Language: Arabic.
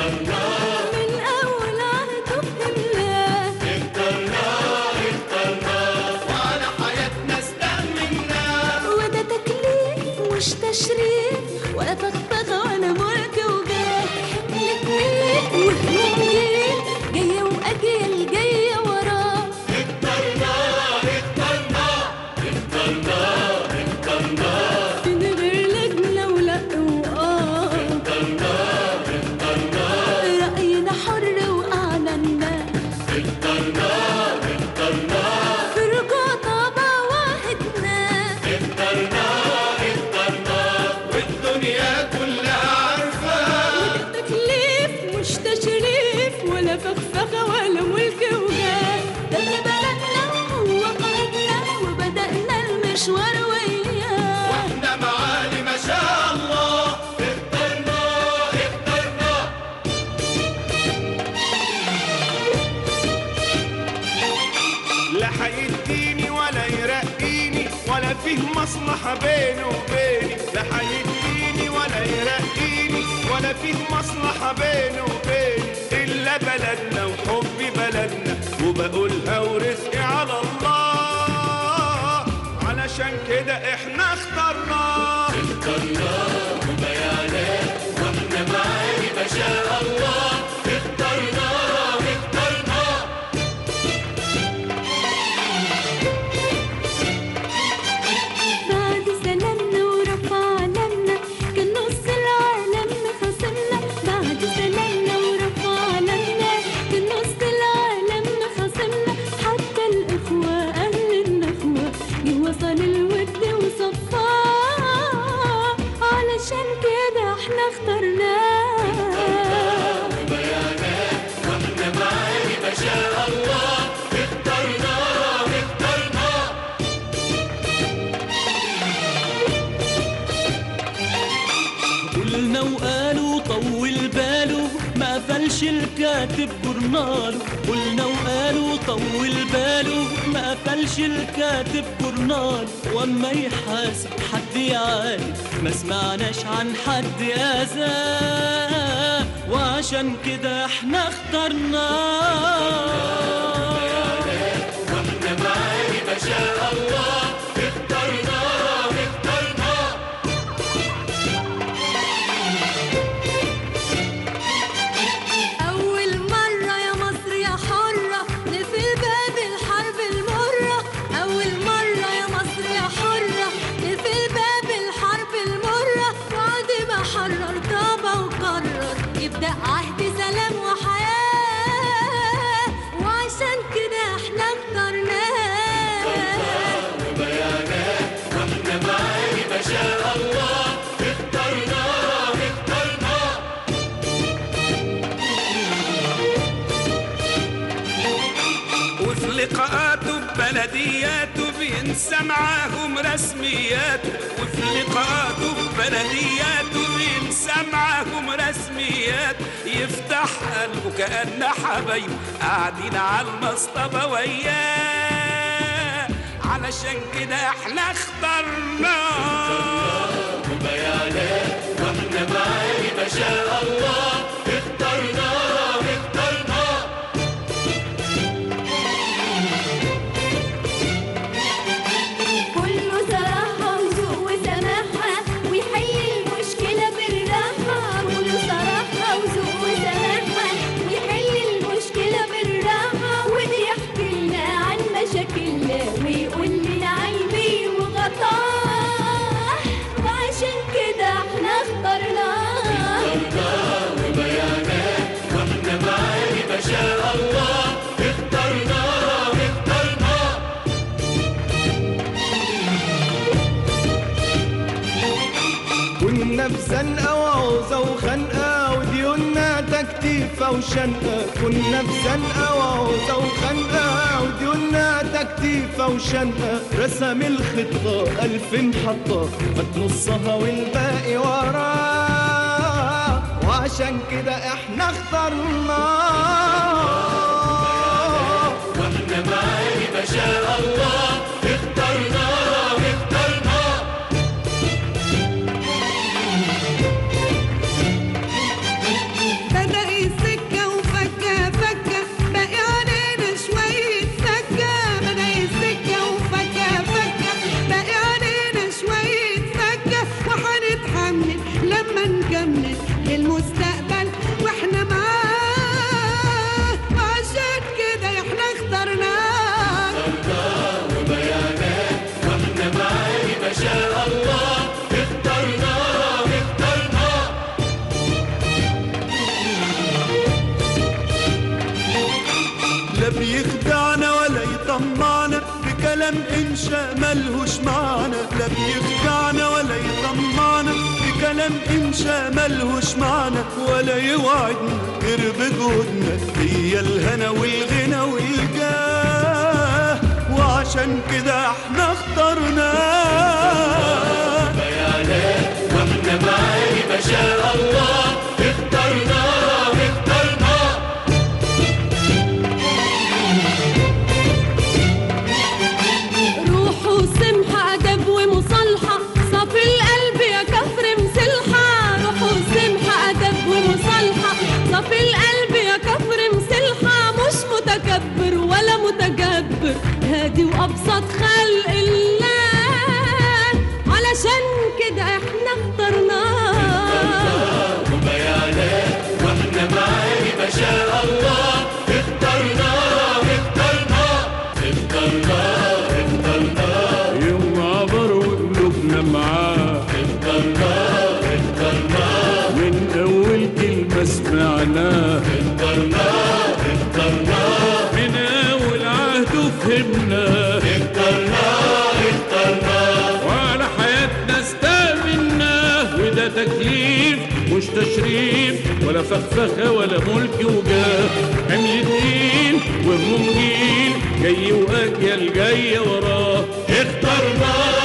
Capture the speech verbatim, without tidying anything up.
اخترناه من أول عهده بإملاء، اخترناه اخترناه وعلى حياتنا استأمناه، وده تكليف مش تشريف ولا فخفخة ولا ملك وجاه، حملة ملك وهموم جيل جاية وأجيال جاية وراه. اخترناه اخترناه اخترناه اخترناه من غير لجنة ولا وآه، اخترناه اخترناه رأينا حر وأعلنا، اخترناه اخترناه في رجوع طابع واحدنا. اخترناه اخترناه والدنيا كلها عارفاه، تكليف مش تشريف ولا فخفخة ولا ملك وجاه، ده اللي بلدنا هو قائدنا وبدأنا المشوار وياه. واحنا معالي ما شاء الله اخترناه اخترناه. لا هيديني ولا يرقيني ولا فيه مصلحة بينه وبيني، لا هيديني ولا يرقيني ولا فيه مصلحة بينه وبيني، إلا بلدنا وحب بلدنا وبقولها ورزقي على الله، علشان كده احنا اخترناه اخترناه ببيانات واحنا معالي ما شاء الله اخترناه اخترناه. بعد سلامنا ورفع علمنا كان نص العالم مخاصمنا، بعد سلامنا ورفع علمنا كان نص العالم مخاصمنا، حتى الإخوة أهل النخوة جه وصل الود وصفاه، علشان كده احنا اخترناه بيانات واحنا معالي ما شاء الله اخترناه اخترناه. قلنا وقالوا طول باله ما قفلش الكاتب جورناله، قلنا وقالوا طول باله ما قفلش الكاتب جورناله، واما يحاسب حد يعاني ما سمعناش عن حد اذاه، وعشان كده احنا اخترناه واحنا معالي ما شاء الله اخترناه اخترناه. أول مرة يا مصر يا حرة نقفل باب الحرب المرة، أول مرة يا مصر يا حرة نقفل باب الحرب المرة، بعد ما حرر طابة وقرر يبدأ عهد سلام وحياة، وعشان كده احنا اخترناه بيانات واحنا معالي ما شاء الله اخترناه اخترناه. وفي لقاءاته ببلدياته بينسى معاهم رسمياته، وفي لقاءاته ببلدياته بينسى معاهم رسمياته، يفتح قلبه كأن حبايبه قاعدين على المصطبة وياه، علشان كده احنا اخترناه بيانات واحنا معالي ما شاء الله اخترناه اخترناه. كله صراحة وذوق وسماحة ويحل المشكلة بالراحة، كله صراحة وذوق وسماحة ويحل المشكلة بالراحة، وده يحكي لنا عن مشاكلنا ويقول لنا عيبي وغطاه، وعشان كده احنا اخترناه بيانات واحنا معالي ما شاء الله اخترناه اخترناه. كنا في زنقة وعوزة وخنقة وديوننا تكتيفة وشنقة، كنا في زنقة وعوزة وخنقة وديوننا تكتيفة وشنقة، رسم الخطة ألف محطة فات نصها والباقي وراه، وعشان كده احنا اخترناه واحنا معالي ما شاء الله اخترناه اخترناه. بدأ بكلام إنشا ملهوش معنى، لا بيخدعنا ولا يطمعنا، بكلام إنشا ملهوش معنى ولا يوعدنا غير بجهودنا. هي الهنا والغنى والجاه وعشان كده احنا اخترناه. بيانات واحنا معاني ما شاء الله اخترنا اخترنا. روح وسمح أدب ومصالحة صافي القلب يا كفر مسلحة. روح وسمح أدب ومصالحة صافي القلب يا كفر مسلحة. مش متكبر ولا متجبر، هادي وأبسط خلق الله، علشان كده احنا اخترناه. وبيانات واحنا معاني ما شاء الله اخترنا اخترنا اخترنا اخترنا. يوم عبر وقلوبنا معاه اخترنا اخترنا من أول كلمة سمعناه، اخترنا اخترنا من أول عهد فهمناه، اخترنا اخترنا. وعلى حياتنا استأمناه. وده تكليف مش تشريف ولا فخفخة ولا ملك وجاه، حمل تقيل وهموم جيل جاي وأجيال جاية وراه. اخترنا